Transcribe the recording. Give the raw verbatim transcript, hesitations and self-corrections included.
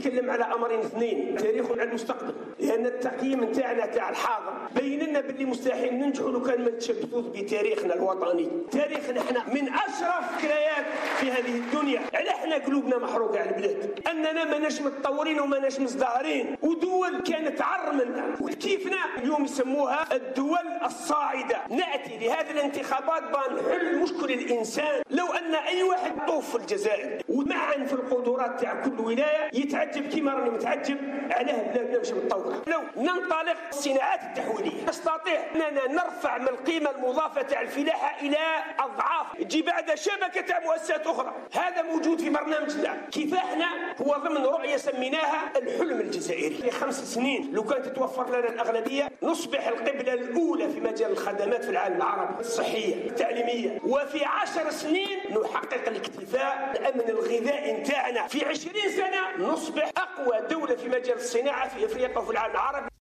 نتكلم على امرين اثنين، تاريخ على المستقبل، لان التقييم نتاعنا تاع الحاضر بين لنا باللي مستحيل ننجحوا لو كان ما نتشبثوش بتاريخنا الوطني. تاريخنا احنا من اشرف ذكريات في هذه الدنيا. على احنا قلوبنا محروقه على البلاد، اننا ماناش متطورين وماناش مزدهرين، ودول كانت عر منا وكيفنا اليوم يسموها الدول الصاعده. ناتي لهذه الانتخابات بنحل مشكل الانسان. لو ان اي واحد طوف في الجزائر ومعا في القدرات تاع كل ولايه يتعجب كيما راني متعجب علاه بلادنا مش متطوره. لو ننطلق الصناعات التحويليه نستطيع اننا نرفع من القيمه المضافه تاع الفلاحه الى اضعاف، تجي بعد شبكه تاع مؤسسات اخرى. هذا موجود في برنامجنا. كفاحنا هو ضمن رؤيه سميناها الحلم الجزائري. في خمس سنين لو كانت تتوفر لنا الاغلبيه نصبح القبله الاولى في مجال الخدمات في العالم العربي، الصحيه التعليميه، وفي عشر سنين نحقق الاكتفاء الامن الغذائي نتاعنا. في عشرين سنه نصبح اقوى دوله في مجال الصناعه في افريقيا وفي العالم العربي.